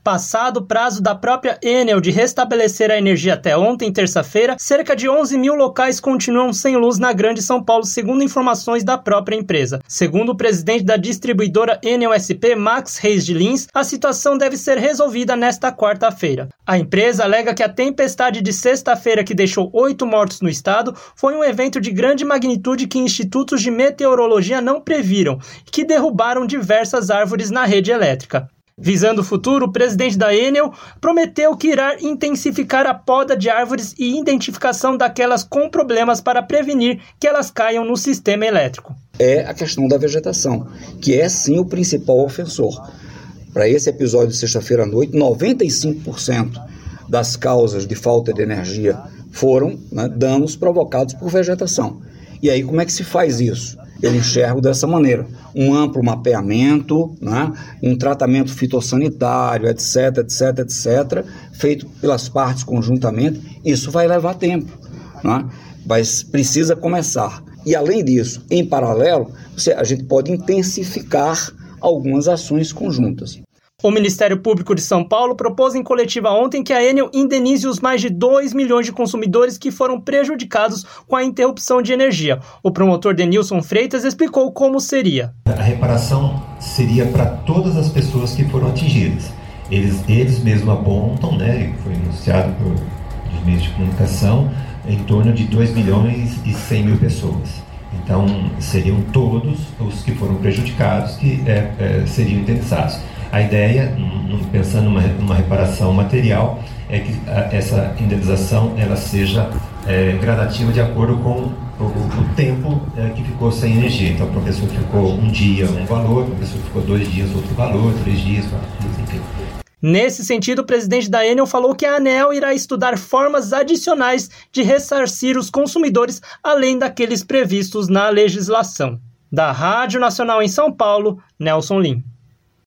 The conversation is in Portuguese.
Passado o prazo da própria Enel de restabelecer a energia até ontem, terça-feira, cerca de 11 mil locais continuam sem luz na Grande São Paulo, segundo informações da própria empresa. Segundo o presidente da distribuidora Enel SP, Max Reis de Lins, a situação deve ser resolvida nesta quarta-feira. A empresa alega que a tempestade de sexta-feira, que deixou 8 mortos no estado, foi um evento de grande magnitude que institutos de meteorologia não previram e que derrubaram diversas árvores na rede elétrica. Visando o futuro, o presidente da Enel prometeu que irá intensificar a poda de árvores e identificação daquelas com problemas para prevenir que elas caiam no sistema elétrico. É a questão da vegetação, que é sim o principal ofensor. Para esse episódio de sexta-feira à noite, 95% das causas de falta de energia foram danos provocados por vegetação. E aí como é que se faz isso? Eu enxergo dessa maneira, um amplo mapeamento, um tratamento fitossanitário, etc, feito pelas partes conjuntamente. Isso vai levar tempo, mas precisa começar. E além disso, em paralelo, a gente pode intensificar algumas ações conjuntas. O Ministério Público de São Paulo propôs em coletiva ontem que a Enel indenize os mais de 2 milhões de consumidores que foram prejudicados com a interrupção de energia. O promotor Denilson Freitas explicou como seria. A reparação seria para todas as pessoas que foram atingidas. Eles mesmos apontam, foi anunciado pelos meios de comunicação, em torno de 2 milhões e 100 mil pessoas. Então, seriam todos os que foram prejudicados que seriam indenizados. A ideia, pensando numa reparação material, é que essa indenização ela seja gradativa de acordo com o tempo que ficou sem energia. Então, para a pessoa que ficou um dia, um valor, para a pessoa que ficou 2 dias, outro valor, 3 dias, 4 dias, enfim. Nesse sentido, o presidente da Enel falou que a ANEEL irá estudar formas adicionais de ressarcir os consumidores, além daqueles previstos na legislação. Da Rádio Nacional em São Paulo, Nelson Lim.